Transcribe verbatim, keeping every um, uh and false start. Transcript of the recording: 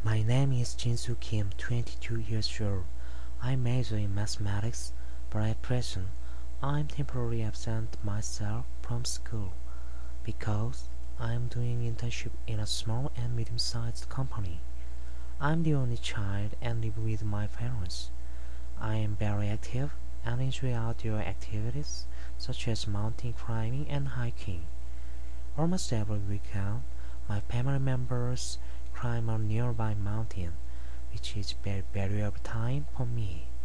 My name is Jinsu Kim, twenty-two years old. I major in mathematics, but at present I am temporarily absent myself from school because I am doing internship in a small and medium-sized company. I am the only child and live with my parents. I am very active and enjoy outdoor activities such as mountain climbing and hiking. Almost every weekend, my family members climb a nearby mountain, which is very valuable time for me.